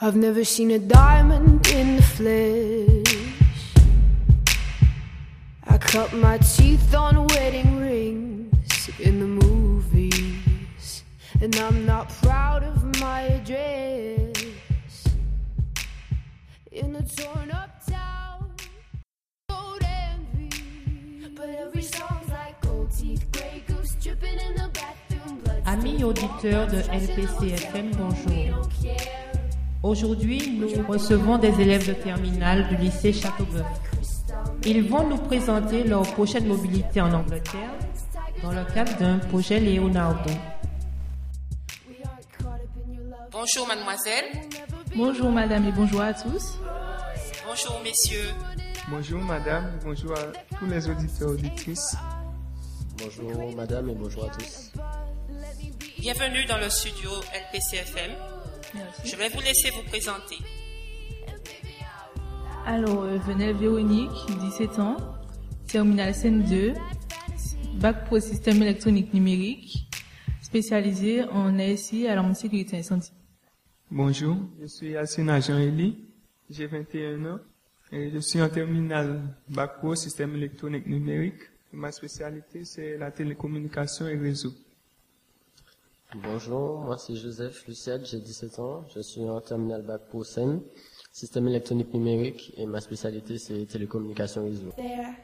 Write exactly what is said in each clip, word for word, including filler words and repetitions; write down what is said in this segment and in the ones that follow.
I've never seen a diamond in the flesh. I cut my teeth on wedding rings in the movies, and I'm not proud of my address in a torn up town. Old envy, but every song's like gold teeth, grey goose dripping in the bathroom. Amis auditeurs de L P C F M, bonjour. Aujourd'hui, nous recevons des élèves de terminale du lycée Châteauboeuf. Ils vont nous présenter leur prochaine mobilité en Angleterre dans le cadre d'un projet Leonardo. Bonjour mademoiselle. Bonjour madame et bonjour à tous. Bonjour messieurs. Bonjour madame, bonjour à tous les auditeurs et auditrices. Bonjour madame et bonjour à tous. Bienvenue dans le studio L P C F M. Merci. Je vais vous laisser vous présenter. Alors, euh, Venelle Véronique, dix-sept ans, terminale S N deux, bac pro système électronique numérique, spécialisé en A S I, alarme sécurité incendie. Bonjour, je suis Assina Jean-Élie, j'ai vingt et un ans et je suis en terminale bac pro système électronique numérique. Ma spécialité, c'est la télécommunication et réseau. Bonjour, moi c'est Joseph Luciade, j'ai dix-sept ans, je suis en terminale bac pro S E N, système électronique numérique, et ma spécialité c'est télécommunication réseau.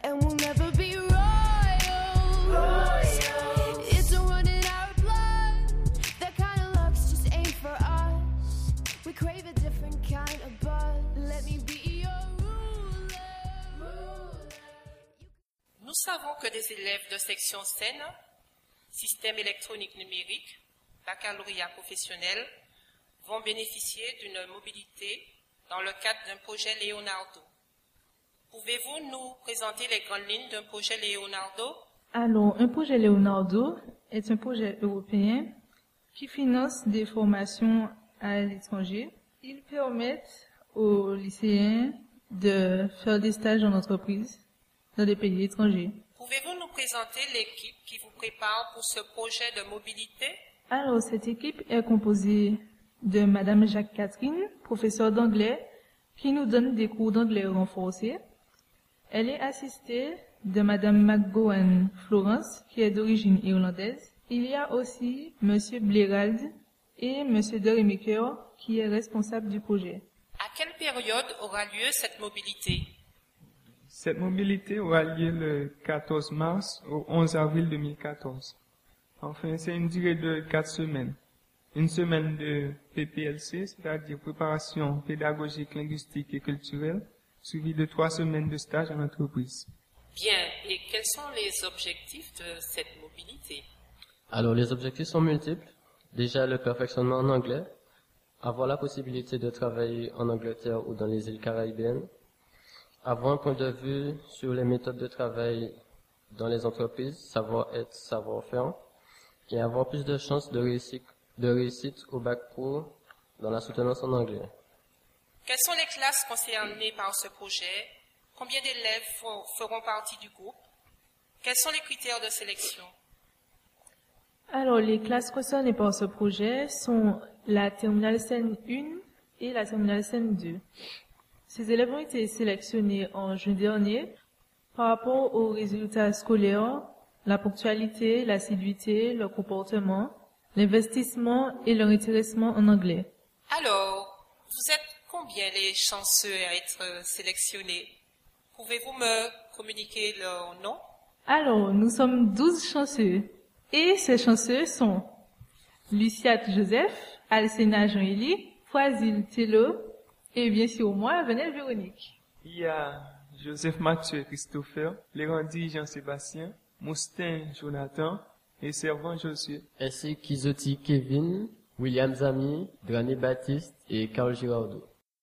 Nous savons que des élèves de section S E N, système électronique numérique, baccalauréat professionnel, vont bénéficier d'une mobilité dans le cadre d'un projet Leonardo. Pouvez-vous nous présenter les grandes lignes d'un projet Leonardo? Alors, un projet Leonardo est un projet européen qui finance des formations à l'étranger. Il permet aux lycéens de faire des stages en entreprise dans des pays étrangers. Pouvez-vous nous présenter l'équipe qui vous prépare pour ce projet de mobilité? Alors, cette équipe est composée de Madame Jacques Catherine, professeure d'anglais, qui nous donne des cours d'anglais renforcés. Elle est assistée de Madame McGowan Florence, qui est d'origine irlandaise. Il y a aussi Monsieur Blérald et Monsieur Deremaker, qui est responsable du projet. À quelle période aura lieu cette mobilité? Cette mobilité aura lieu le quatorze mars au onze avril deux mille quatorze. Enfin, c'est une durée de quatre semaines. Une semaine de P P L C, c'est-à-dire préparation pédagogique, linguistique et culturelle, suivie de trois semaines de stage en entreprise. Bien, et quels sont les objectifs de cette mobilité? Alors les objectifs sont multiples. Déjà le perfectionnement en anglais, avoir la possibilité de travailler en Angleterre ou dans les îles caribéennes, avoir un point de vue sur les méthodes de travail dans les entreprises, savoir-être, savoir-faire, et avoir plus de chances de réussite, de réussite au bac pro dans la soutenance en anglais. Quelles sont les classes concernées par ce projet? Combien d'élèves feront partie du groupe? Quels sont les critères de sélection? Alors, les classes concernées par ce projet sont la terminale S N un et la terminale S N deux. Ces élèves ont été sélectionnés en juin dernier par rapport aux résultats scolaires, la ponctualité, l'assiduité, leur comportement, l'investissement et leur intéressement en anglais. Alors, vous êtes combien les chanceux à être sélectionnés? Pouvez-vous me communiquer leur nom? Alors, nous sommes douze chanceux. Et ces chanceux sont Luciat Joseph, Alcena Jean-Élie, Foisil Thélo et bien sûr moi, Venelle Véronique. Il y a Joseph Mathieu Christopher, Lérandi Jean-Sébastien, Moustin Jonathan et Servant Josué. Ainsi qu'Izoti Kevin, William Zami, Drané Baptiste et Carl Girardo.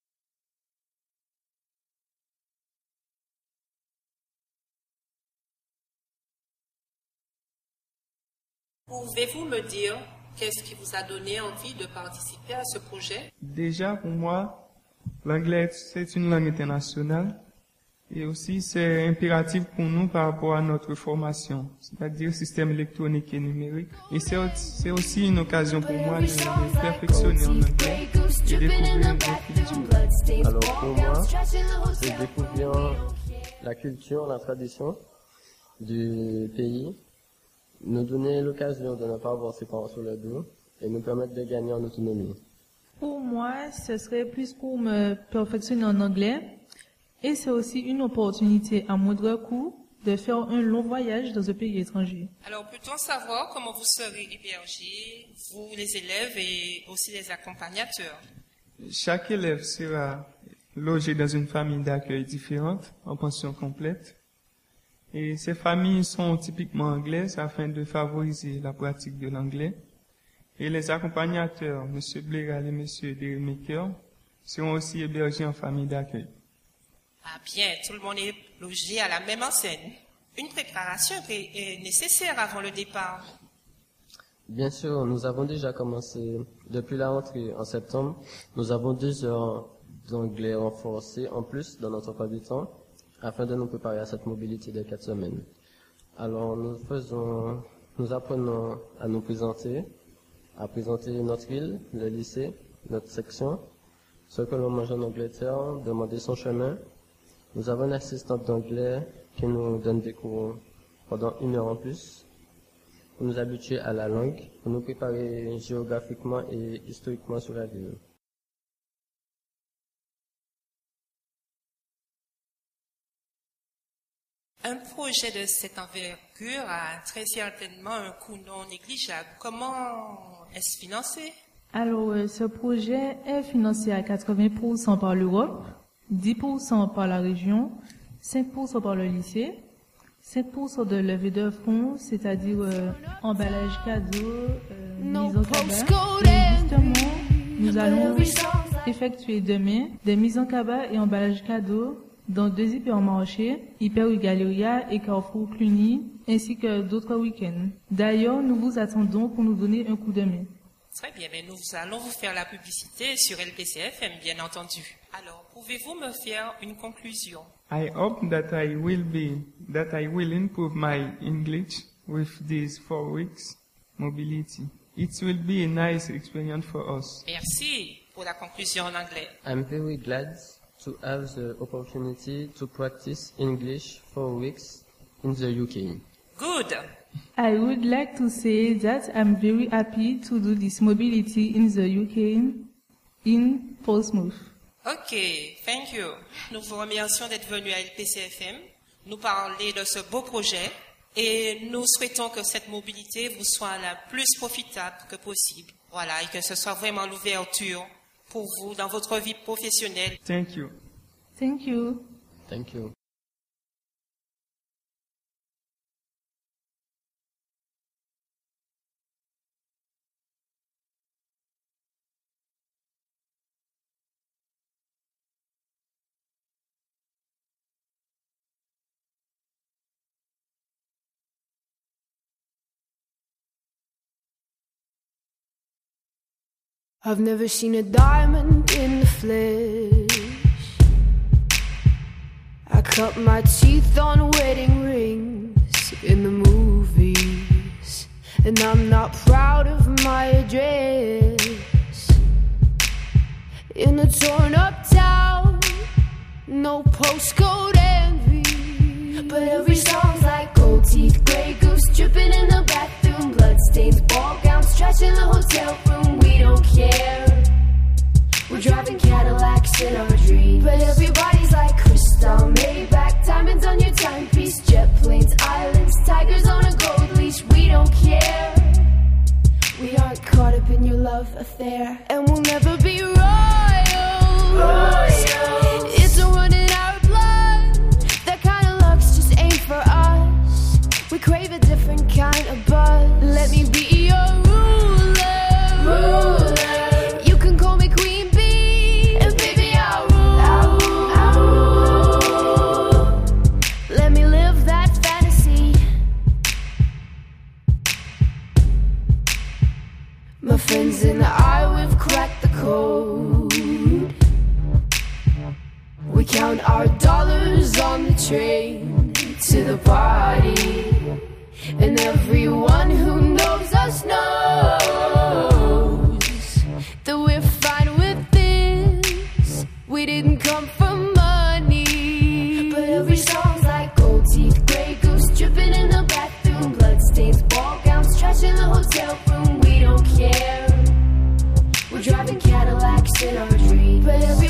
Pouvez-vous me dire qu'est-ce qui vous a donné envie de participer à ce projet? Déjà, pour moi, l'anglais, c'est une langue internationale Et aussi, c'est impératif pour nous par rapport à notre formation, c'est-à-dire système électronique et numérique. Et c'est, c'est aussi une occasion pour moi de, de perfectionner en anglais et découvrir une culture. Alors pour moi, c'est découvrir la culture, la tradition du pays, nous donner l'occasion de ne pas avoir ses parents sur le dos et nous permettre de gagner en autonomie. Pour moi, ce serait plus pour me perfectionner en anglais. Et c'est aussi une opportunité à moindre coût de faire un long voyage dans un pays étranger. Alors, peut-on savoir comment vous serez hébergés, vous les élèves et aussi les accompagnateurs? Chaque élève sera logé dans une famille d'accueil différente, en pension complète. Et ces familles sont typiquement anglaises afin de favoriser la pratique de l'anglais. Et les accompagnateurs, M. Bléral et M. Deremaker, seront aussi hébergés en famille d'accueil. Ah bien, tout le monde est logé à la même enseigne. Une préparation est nécessaire avant le départ. Bien sûr, nous avons déjà commencé. Depuis la rentrée en septembre, nous avons deux heures d'anglais renforcé en plus dans notre emploi du temps afin de nous préparer à cette mobilité de quatre semaines. Alors nous faisons, nous apprenons à nous présenter, à présenter notre île, le lycée, notre section, ce que l'on mange en Angleterre, demander son chemin. Nous avons une assistante d'anglais qui nous donne des cours pendant une heure en plus pour nous habituer à la langue, pour nous préparer géographiquement et historiquement sur la ville. Un projet de cette envergure a très certainement un coût non négligeable. Comment est-ce financé? Alors, euh, ce projet est financé à quatre-vingts pour cent par l'Europe, dix pour cent par la région, cinq pour cent par le lycée, cinq pour cent de levée de fonds, c'est-à-dire euh, emballage cadeau, euh, mise en cabas. Et justement, nous allons effectuer demain des mises en cabas et emballage cadeau dans deux hypermarchés, Hyper U Galeria et Carrefour Cluny, ainsi que d'autres week-ends. D'ailleurs, nous vous attendons pour nous donner un coup de main. Très bien, mais nous allons vous faire la publicité sur L P C F M, bien entendu. Alors, pouvez-vous me faire une conclusion? I hope that I will be, that I will improve my English with these four weeks mobility. It will be a nice experience for us. Merci pour la conclusion en anglais. I'm very glad to have the opportunity to practice English for weeks in the U K. Good. I would like to say that I'm very happy to do this mobility in the U K, in Portsmouth. Ok, thank you. Nous vous remercions d'être venus à L P C F M, nous parler de ce beau projet et nous souhaitons que cette mobilité vous soit la plus profitable que possible. Voilà, et que ce soit vraiment l'ouverture pour vous dans votre vie professionnelle. Thank you. Thank you. Thank you. I've never seen a diamond in the flesh. I cut my teeth on wedding rings in the movies, and I'm not proud of my address. In a torn up town, no postcode envy, but every song's like gold teeth, grey goose dripping in the bathroom, bloodstains, ball gowns, trash in the hotel room. We don't care. We're driving Cadillacs in our dreams, but everybody's like crystal, Maybach, diamonds on your timepiece, jet planes, islands, tigers on a gold leash. We don't care. We aren't caught up in your love affair, and we'll never be royal. Royal. It's a run in our blood. That kind of luck's just ain't for us. We crave a different kind of buzz. Let me be your ruler. Ruler. You can call me Queen Bee, and baby I'll rule. I'll rule. I'll rule. Let me live that fantasy. My friends and I, we've cracked the code. count our dollars on the train to the party, and everyone who knows us knows that we're fine with this. We didn't come for money, but every song's like gold teeth, Grey Goose dripping in the bathroom, bloodstains, ball gowns, trash in the hotel room. We don't care. We're driving Cadillacs in our dreams, but every